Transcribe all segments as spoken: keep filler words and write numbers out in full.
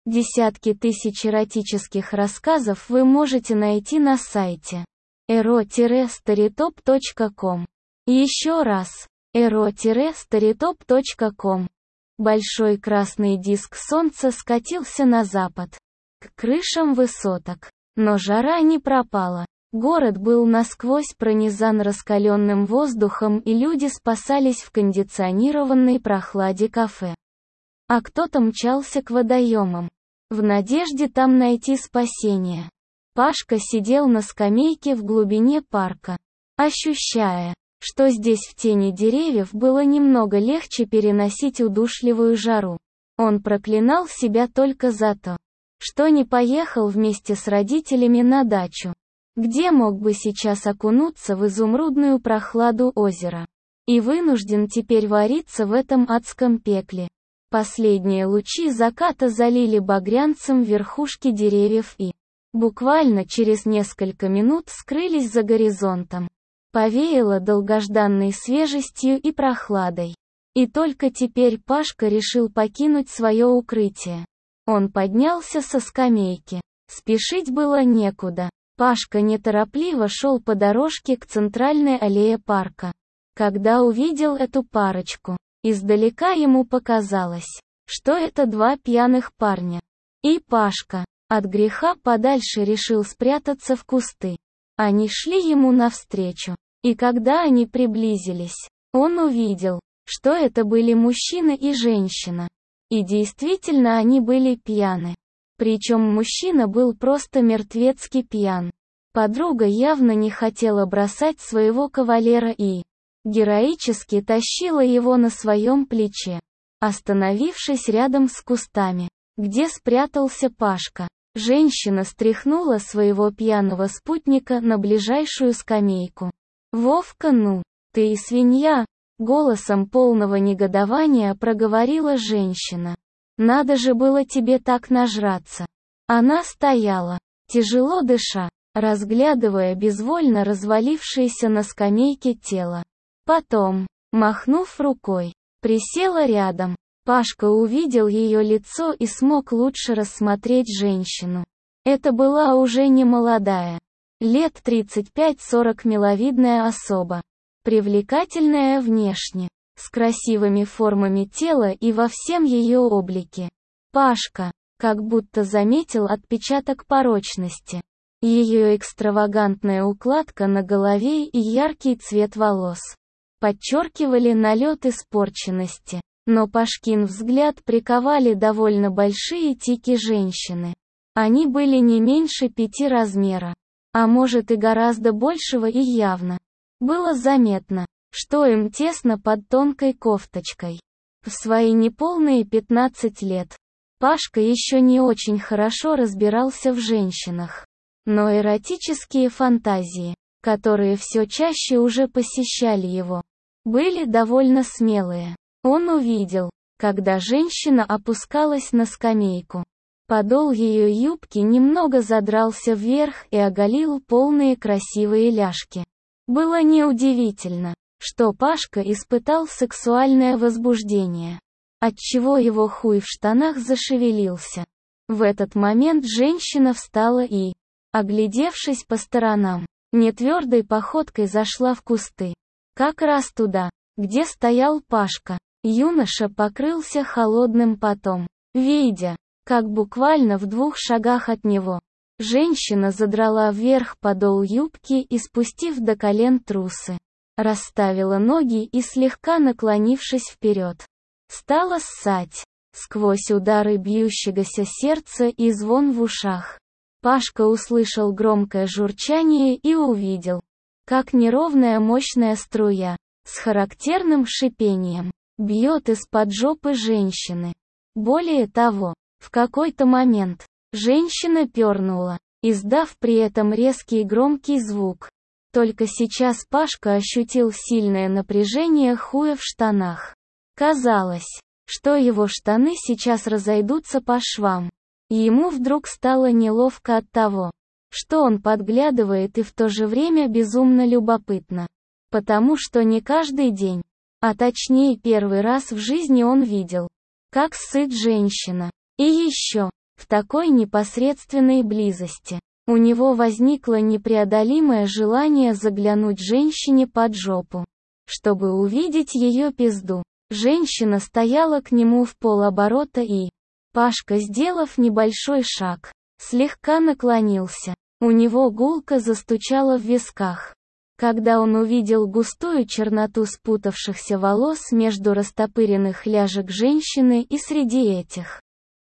Десятки тысяч эротических рассказов вы можете найти на сайте эро старитоп точка ком. Еще раз, эро старитоп точка ком. Большой красный диск солнца скатился на запад, к крышам высоток. Но жара не пропала. Город был насквозь пронизан раскаленным воздухом, и люди спасались в кондиционированной прохладе кафе. А кто-то мчался к водоемам, в надежде там найти спасение. Пашка сидел на скамейке в глубине парка, ощущая, что здесь в тени деревьев было немного легче переносить удушливую жару. Он проклинал себя только за то, что не поехал вместе с родителями на дачу, где мог бы сейчас окунуться в изумрудную прохладу озера. И вынужден теперь вариться в этом адском пекле. Последние лучи заката залили багрянцем верхушки деревьев и, буквально через несколько минут, скрылись за горизонтом. Повеяло долгожданной свежестью и прохладой. И только теперь Пашка решил покинуть свое укрытие. Он поднялся со скамейки. Спешить было некуда. Пашка неторопливо шел по дорожке к центральной аллее парка. Когда увидел эту парочку, издалека ему показалось, что это два пьяных парня. И Пашка, от греха подальше, решил спрятаться в кусты. Они шли ему навстречу. И когда они приблизились, он увидел, что это были мужчина и женщина. И действительно они были пьяны. Причем мужчина был просто мертвецки пьян. Подруга явно не хотела бросать своего кавалера и героически тащила его на своем плече. Остановившись рядом с кустами, где спрятался Пашка, женщина стряхнула своего пьяного спутника на ближайшую скамейку. «Вовка, ну, ты и свинья!» — голосом полного негодования проговорила женщина. «Надо же было тебе так нажраться!» Она стояла, тяжело дыша, разглядывая безвольно развалившееся на скамейке тело. Потом, махнув рукой, присела рядом. Пашка увидел ее лицо и смог лучше рассмотреть женщину. Это была уже не молодая, лет тридцать пять-сорок, миловидная особа, привлекательная внешне, с красивыми формами тела и во всем ее облике. Пашка, как будто заметил отпечаток порочности. Ее экстравагантная укладка на голове и яркий цвет волос подчеркивали налет испорченности. Но Пашкин взгляд приковали довольно большие тики женщины. Они были не меньше пяти размера, а может и гораздо большего, и явно было заметно, что им тесно под тонкой кофточкой. В свои неполные пятнадцать лет Пашка еще не очень хорошо разбирался в женщинах. Но эротические фантазии, которые все чаще уже посещали его, были довольно смелые. Он увидел, когда женщина опускалась на скамейку. Подол ее юбки немного задрался вверх и оголил полные красивые ляжки. Было неудивительно, что Пашка испытал сексуальное возбуждение, отчего его хуй в штанах зашевелился. В этот момент женщина встала и, оглядевшись по сторонам, нетвердой походкой зашла в кусты. Как раз туда, где стоял Пашка. Юноша покрылся холодным потом, видя, как буквально в двух шагах от него женщина задрала вверх подол юбки и, спустив до колен трусы, расставила ноги и, слегка наклонившись вперед, стала ссать. Сквозь удары бьющегося сердца и звон в ушах, Пашка услышал громкое журчание и увидел, как неровная мощная струя, с характерным шипением, бьет из-под жопы женщины. Более того, в какой-то момент женщина пернула, издав при этом резкий громкий звук. Только сейчас Пашка ощутил сильное напряжение хуя в штанах. Казалось, что его штаны сейчас разойдутся по швам. Ему вдруг стало неловко от того, что он подглядывает, и в то же время безумно любопытно. Потому что не каждый день, а точнее первый раз в жизни он видел, как ссыт женщина. И еще, В такой непосредственной близости у него возникло непреодолимое желание заглянуть женщине под жопу, чтобы увидеть ее пизду. Женщина стояла к нему в полоборота и... Пашка, сделав небольшой шаг, слегка наклонился. У него гулко застучало в висках, когда он увидел густую черноту спутавшихся волос между растопыренных ляжек женщины и среди этих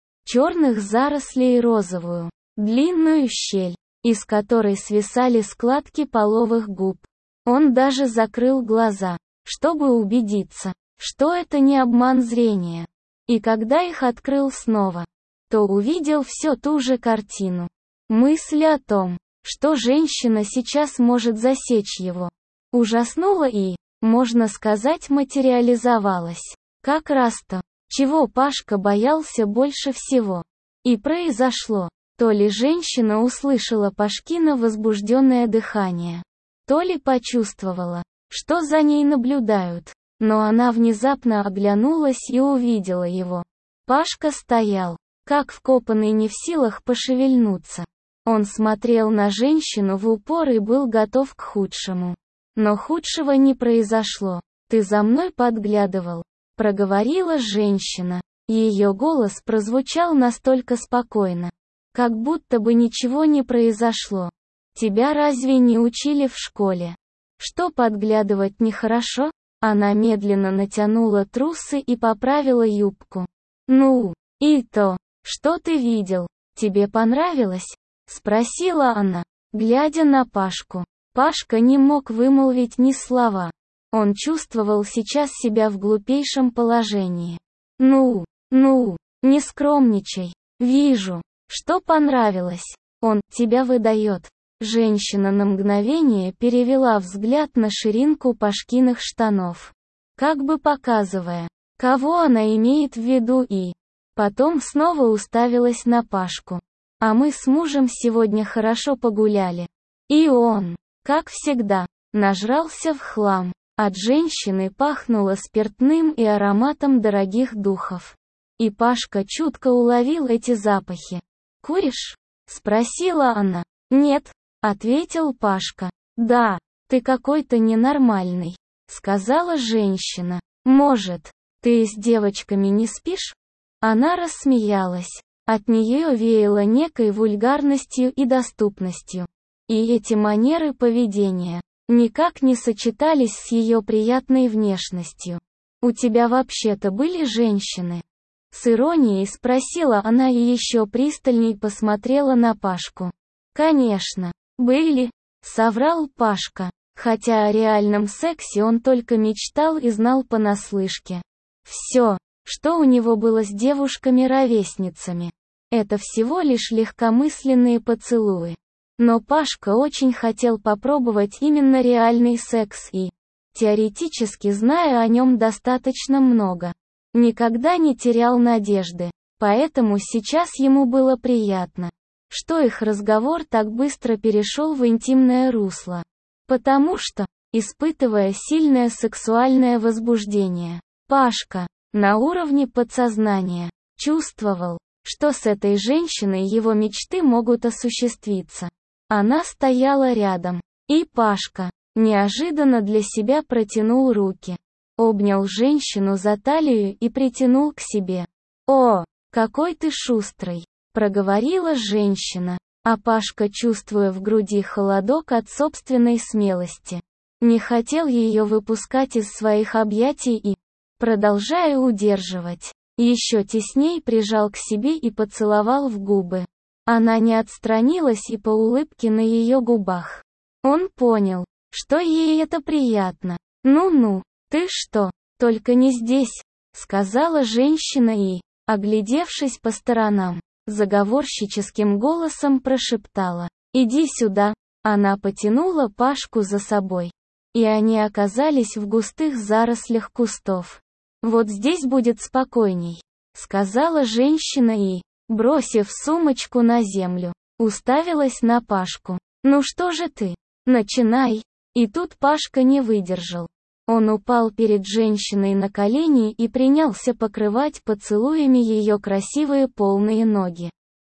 черных зарослей розовую, длинную щель, из которой свисали складки половых губ. Он даже закрыл глаза, чтобы убедиться, что это не обман зрения. И когда их открыл снова, то увидел все ту же картину. Мысль о том, что женщина сейчас может засечь его, ужаснула и, можно сказать, материализовалась. Как раз то, чего Пашка боялся больше всего. И произошло. То ли женщина услышала Пашкино возбужденное дыхание, то ли почувствовала, что за ней наблюдают. Но она внезапно оглянулась и увидела его. Пашка стоял, как вкопанный, не в силах пошевельнуться. Он смотрел на женщину в упор и был готов к худшему. Но худшего не произошло. «Ты за мной подглядывал», — проговорила женщина. Ее голос прозвучал настолько спокойно, как будто бы ничего не произошло. «Тебя разве не учили в школе? Что подглядывать нехорошо?» Она медленно натянула трусы и поправила юбку. «Ну, и то, что ты видел, тебе понравилось?» — спросила она, глядя на Пашку. Пашка не мог вымолвить ни слова. Он чувствовал сейчас себя в глупейшем положении. «Ну, ну, не скромничай. Вижу, что понравилось. Он тебя выдает». Женщина на мгновение перевела взгляд на ширинку Пашкиных штанов, как бы показывая, кого она имеет в виду, и потом снова уставилась на Пашку. «А мы с мужем сегодня хорошо погуляли». И он, как всегда, нажрался в хлам. От женщины пахнуло спиртным и ароматом дорогих духов. И Пашка чутко уловил эти запахи. «Куришь?» — спросила она. «Нет», — ответил Пашка. «Да, ты какой-то ненормальный», — сказала женщина. «Может, ты с девочками не спишь?» Она рассмеялась. От нее веяло некой вульгарностью и доступностью. И эти манеры поведения никак не сочетались с ее приятной внешностью. «У тебя вообще-то были женщины?» С иронией спросила она и еще пристальней посмотрела на Пашку. «Конечно, были», — соврал Пашка, хотя о реальном сексе он только мечтал и знал понаслышке. Все, что у него было с девушками-ровесницами, это всего лишь легкомысленные поцелуи. Но Пашка очень хотел попробовать именно реальный секс и, теоретически зная о нем достаточно много, никогда не терял надежды, поэтому сейчас ему было приятно, что их разговор так быстро перешел в интимное русло. Потому что, испытывая сильное сексуальное возбуждение, Пашка, на уровне подсознания, чувствовал, что с этой женщиной его мечты могут осуществиться. Она стояла рядом, и Пашка, неожиданно для себя протянул руки, обнял женщину за талию и притянул к себе. «О, какой ты шустрый!» — проговорила женщина, а Пашка, чувствуя в груди холодок от собственной смелости, не хотел ее выпускать из своих объятий и, продолжая удерживать, еще тесней прижал к себе и поцеловал в губы. Она не отстранилась, и по улыбке на ее губах он понял, что ей это приятно. «Ну-ну, ты что, только не здесь», — сказала женщина и, оглядевшись по сторонам, заговорщическим голосом прошептала: «Иди сюда». Она потянула Пашку за собой, и они оказались в густых зарослях кустов. «Вот здесь будет спокойней», — сказала женщина и, бросив сумочку на землю, уставилась на Пашку. «Ну что же ты? Начинай». И тут Пашка не выдержал. Он упал перед женщиной на колени и принялся покрывать поцелуями ее красивые полные ноги.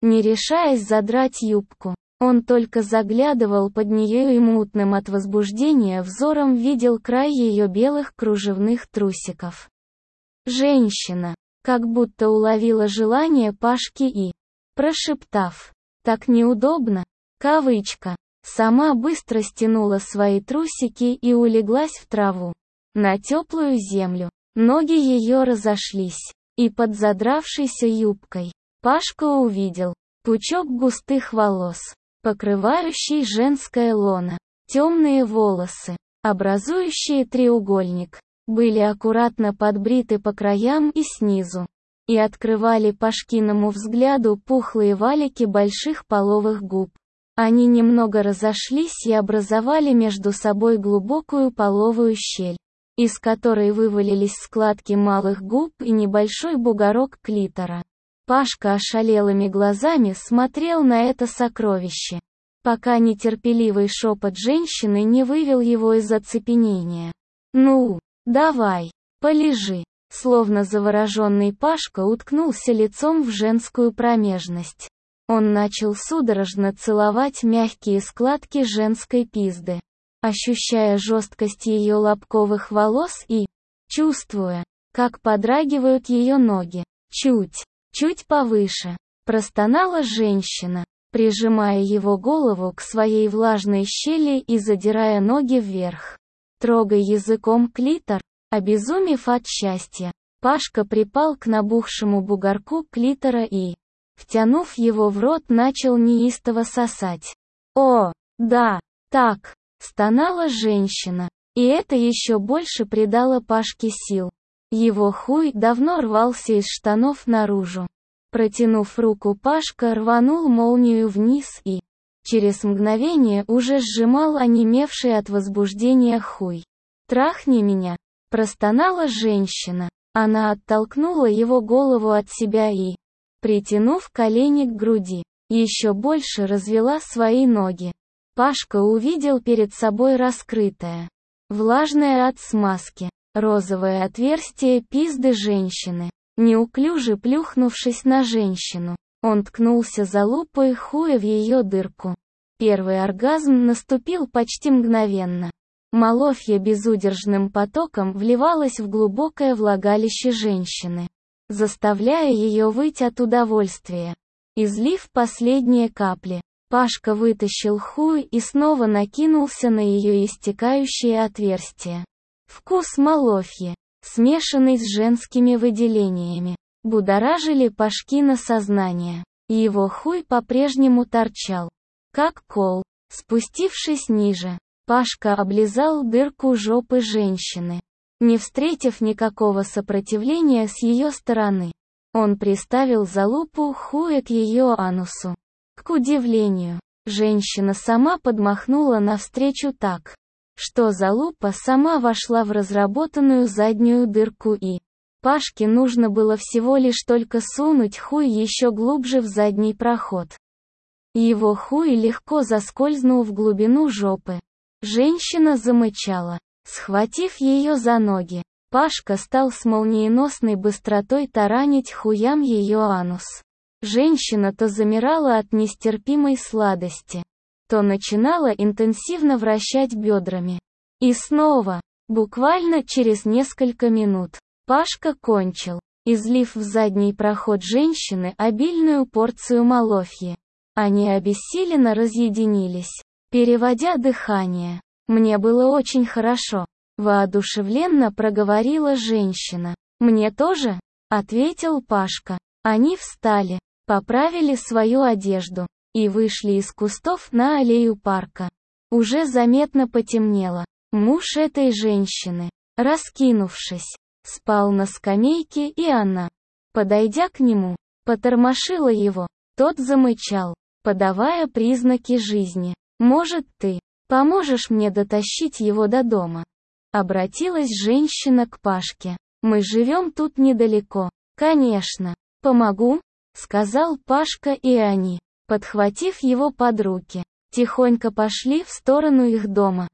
не решаясь задрать юбку. Он только заглядывал под нее и мутным от возбуждения взором видел край ее белых кружевных трусиков. Женщина, как будто уловила желание Пашки и, прошептав «так неудобно», кавычка, сама быстро стянула свои трусики и улеглась в траву, на теплую землю. Ноги ее разошлись, и под задравшейся юбкой Пашка увидел пучок густых волос, покрывающий женское лоно. Темные волосы, образующие треугольник, были аккуратно подбриты по краям и снизу, и открывали Пашкиному взгляду пухлые валики больших половых губ. Они немного разошлись и образовали между собой глубокую половую щель, из которой вывалились складки малых губ и небольшой бугорок клитора. Пашка ошалелыми глазами смотрел на это сокровище, пока нетерпеливый шепот женщины не вывел его из оцепенения. «Ну, давай, полежи». Словно завороженный Пашка уткнулся лицом в женскую промежность. Он начал судорожно целовать мягкие складки женской пизды, ощущая жесткость ее лобковых волос и, чувствуя, как подрагивают ее ноги. Чуть, чуть повыше, простонала женщина, прижимая его голову к своей влажной щели и задирая ноги вверх. Трогай языком клитор. Обезумев от счастья, Пашка припал к набухшему бугорку клитора и, втянув его в рот, начал неистово сосать. «О, да, так!» — стонала женщина, и это еще больше придало Пашке сил. Его хуй давно рвался из штанов наружу. Протянув руку, Пашка рванул молнию вниз и, через мгновение уже сжимал онемевший от возбуждения хуй. «Трахни меня!» — простонала женщина. Она оттолкнула его голову от себя и, притянув колени к груди, еще больше развела свои ноги. Пашка увидел перед собой раскрытое, влажное от смазки, розовое отверстие пизды женщины. Неуклюже плюхнувшись на женщину, он ткнулся залупой хуя в ее дырку. Первый оргазм наступил почти мгновенно. Малофья безудержным потоком вливалась в глубокое влагалище женщины, заставляя ее выть от удовольствия. Излив последние капли, Пашка вытащил хуй и снова накинулся на ее истекающее отверстие. Вкус малофьи, смешанный с женскими выделениями, будоражили Пашкино сознание. Его хуй по-прежнему торчал, как кол. Спустившись ниже, Пашка облизал дырку жопы женщины. Не встретив никакого сопротивления с ее стороны, он приставил залупу хуя к ее анусу. К удивлению, женщина сама подмахнула навстречу так, что залупа сама вошла в разработанную заднюю дырку и Пашке нужно было всего лишь только сунуть хуй еще глубже в задний проход. Его хуй легко заскользнул в глубину жопы. Женщина замычала. Схватив ее за ноги, Пашка стал с молниеносной быстротой таранить хуям ее анус. Женщина то замирала от нестерпимой сладости, то начинала интенсивно вращать бедрами. И снова, буквально через несколько минут, Пашка кончил, излив в задний проход женщины обильную порцию малофьи. Они обессиленно разъединились, переводя дыхание. «Мне было очень хорошо», — воодушевленно проговорила женщина. «Мне тоже?» — ответил Пашка. Они встали, поправили свою одежду и вышли из кустов на аллею парка. Уже заметно потемнело. Муж этой женщины, раскинувшись, спал на скамейке, и она, подойдя к нему, потормошила его. Тот замычал, подавая признаки жизни. «Может, ты поможешь мне дотащить его до дома?» Обратилась женщина к Пашке. «Мы живем тут недалеко». «Конечно, помогу», — сказал Пашка, и они, подхватив его под руки, тихонько пошли в сторону их дома.